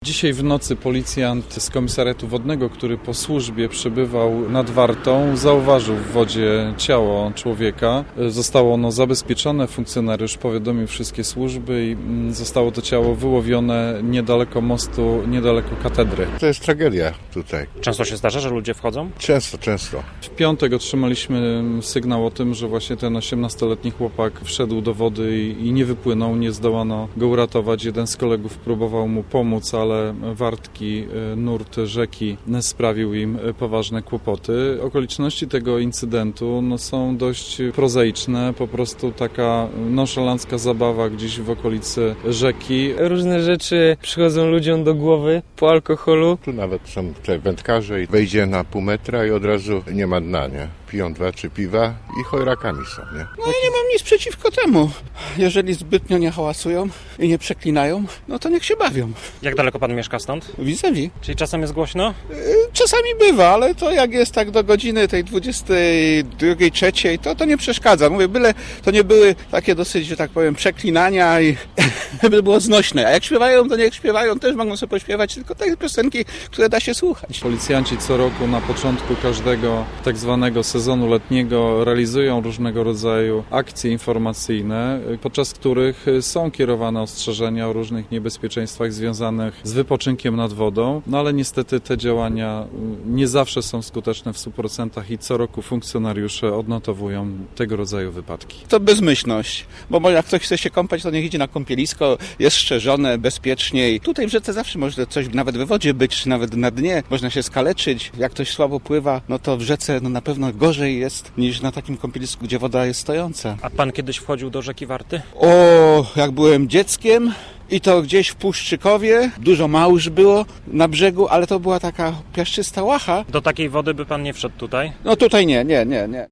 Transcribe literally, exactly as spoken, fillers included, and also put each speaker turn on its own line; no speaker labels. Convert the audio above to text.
Dzisiaj w nocy policjant z komisariatu wodnego, który po służbie przebywał nad Wartą, zauważył w wodzie ciało człowieka. Zostało ono zabezpieczone, funkcjonariusz powiadomił wszystkie służby i zostało to ciało wyłowione niedaleko mostu, niedaleko katedry.
To jest tragedia tutaj.
Często się zdarza, że ludzie wchodzą?
Często, często.
W piątek otrzymaliśmy sygnał o tym, że właśnie ten osiemnastoletni chłopak wszedł do wody i, i nie wypłynął, nie zdołano go uratować. Jeden z kolegów próbował mu pomóc, ale ale wartki, nurt rzeki sprawił im poważne kłopoty. Okoliczności tego incydentu no, są dość prozaiczne, po prostu taka nonszalancka zabawa gdzieś w okolicy rzeki.
Różne rzeczy przychodzą ludziom do głowy po alkoholu.
Tu nawet są tutaj wędkarze i wejdzie na pół metra i od razu nie ma dna, nie? Piją dwa, trzy piwa i chojrakami są, nie?
No ja nie mam nic przeciwko temu. Jeżeli zbytnio nie hałasują i nie przeklinają, no to niech się bawią.
Jak daleko pan mieszka stąd?
Vis-a-vis.
Czyli czasem jest głośno?
Czasami bywa, ale to jak jest tak do godziny tej dwudziestej drugiej, trzeciej, to to nie przeszkadza. Mówię, byle to nie były takie dosyć, że tak powiem, przeklinania i by było znośne. A jak śpiewają, to niech śpiewają, też mogą sobie pośpiewać, tylko te piosenki, które da się słuchać.
Policjanci co roku na początku każdego tak zwanego sezonu letniego realizują różnego rodzaju akcje informacyjne, podczas których są kierowane ostrzeżenia o różnych niebezpieczeństwach związanych z wypoczynkiem nad wodą, no ale niestety te działania nie zawsze są skuteczne w stu procentach i co roku funkcjonariusze odnotowują tego rodzaju wypadki.
To bezmyślność, bo jak ktoś chce się kąpać, to niech idzie na kąpielisko, jest strzeżone, bezpieczniej. Tutaj w rzece zawsze może coś nawet we wodzie być, czy nawet na dnie, można się skaleczyć. Jak ktoś słabo pływa, no to w rzece no na pewno gorzej jest niż na takim kąpielisku, gdzie woda jest stojąca.
A pan kiedyś wchodził do rzeki Warty?
O, jak byłem dzieckiem i to gdzieś w Puszczykowie, dużo małż było na brzegu, ale to była taka piaszczysta łacha.
Do takiej wody by pan nie wszedł tutaj?
No tutaj nie, nie, nie, nie.